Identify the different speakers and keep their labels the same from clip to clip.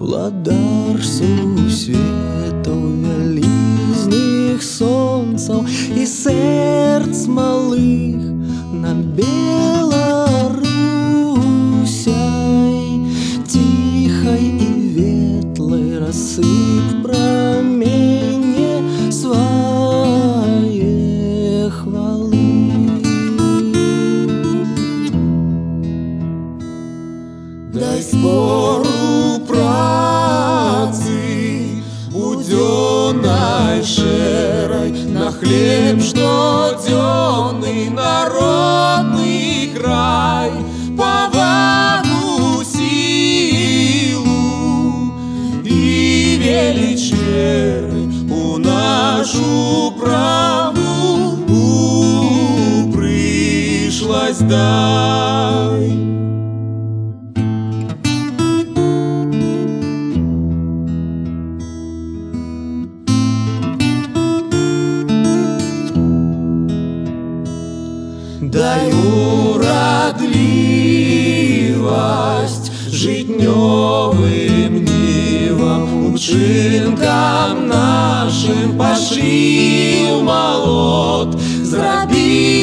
Speaker 1: Владар сусветаў вялізных сонцаў і сэрц малых над Беларусяй. Ціхай і ветлай рассып праменне свае хвалы. Дай спору працы будённай шэрай на хлеб штодзённы народны край, павагу, сілу і веліч веры у нашу правду прыйшлась дай. Дай урадлівасць жытнёвым нівам, учынкам нашым пашыў малот. Зрабі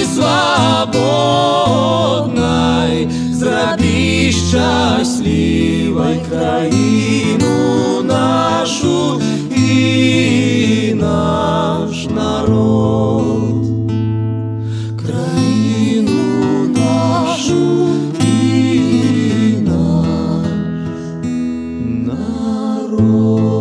Speaker 1: свабоднай, зрабі шчаслівай краіну нашу і наш народ. Народ.